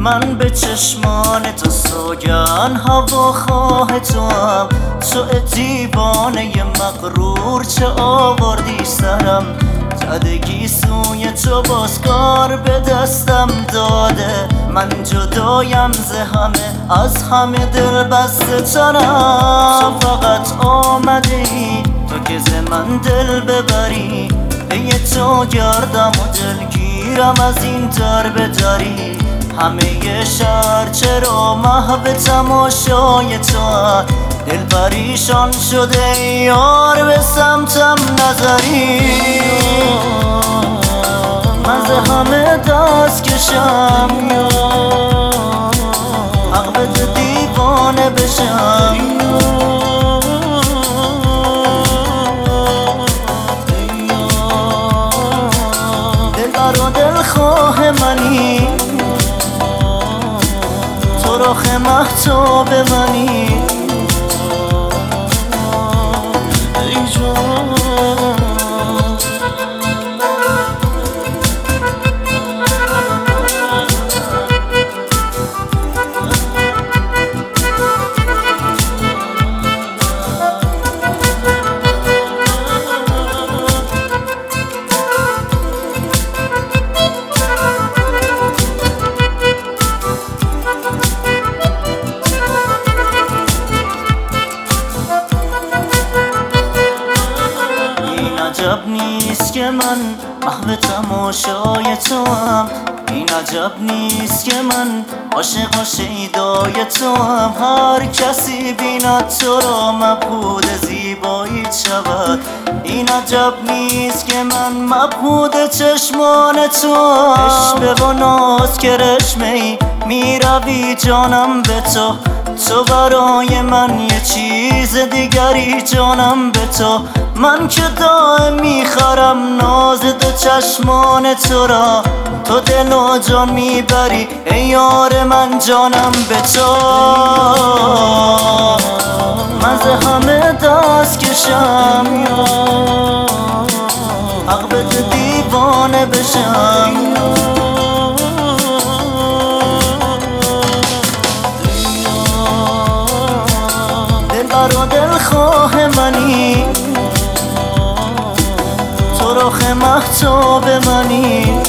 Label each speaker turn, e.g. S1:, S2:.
S1: من به چشمان تو سوگن هواخواه تو هم، تو دیوانه مغرور چه آوردی سرم. زدگی سوی تو بازکار به دستم داده، من جدایم ز همه از همه دل بسته ترم. تو فقط آمده ای تو که ز من دل ببری، پی تو گردم و دلگیرم از این در به دری. همه شهر چرا محو تماشای تو، دل پریشان شده یار به سمتم نظری. من ز همه دست کشم حق بده دیوانه بشم. دلبر و دلخواه منی، تو رخ مهتاب منی. عجب نیست که من محو تماشای تو هم، این عجب نیست که من عاشق و شیدای تو هم. هر کسی بیند تو را مبهوت زیبایی شود، این عجب نیست که من مبهوت چشمان تو هم. عشق و ناز که رشمه‌ای میروی جانم به تو، تو برای من یه چیز دیگری جانم به تو. من که دائم میخرم ناز دو چشمان تو را، تو دل و جان میبری ای یار من جانم به تو. من ز همه دست کشم حق بده دیوانه بشم. دلبر و دلخواه منی، تو رخ مهتاب منی.